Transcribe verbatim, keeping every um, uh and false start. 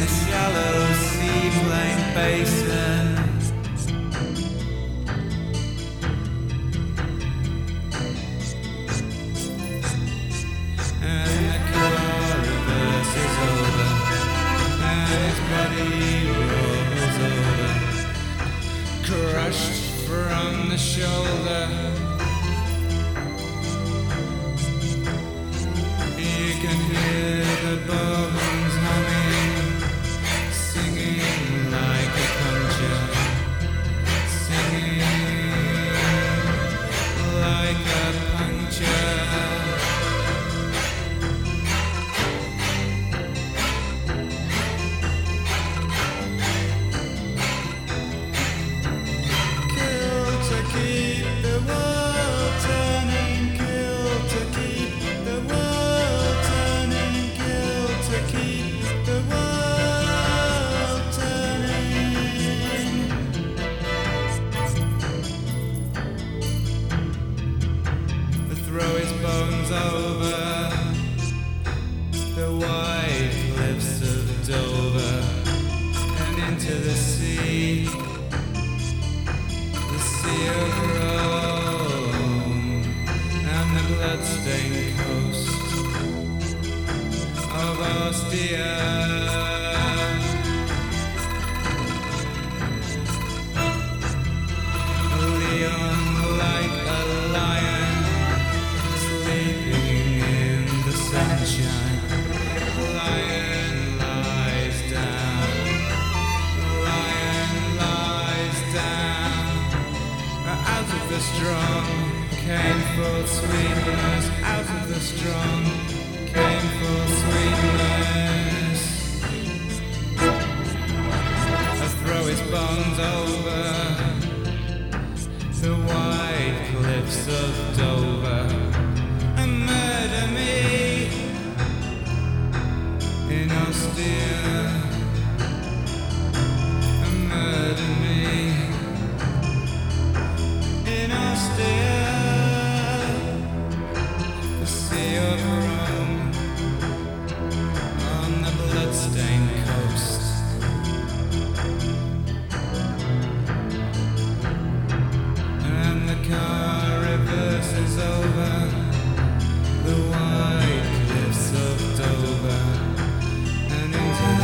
shallow seaplane basin. And the car reverses over, and his body rolls over, crushed from the shoulder. You can hear the bones humming, singing like a concher, singing like a puncture. Throw his bones over the white cliffs of Dover and into the sea, the sea of Rome and the bloodstained coast of Ostia. Leon like a lion, sleeping in the sunshine. Lion lies down. Lion lies down. Out of the strong came full sweetness. Out of the strong came full sweetness. I throw his bones over the white cliffs of Dover and murder me in Ostia, and murder me in Ostia, the sea of Rome on the bloodstained coast. And the car reverses over the white cliffs of Dover and into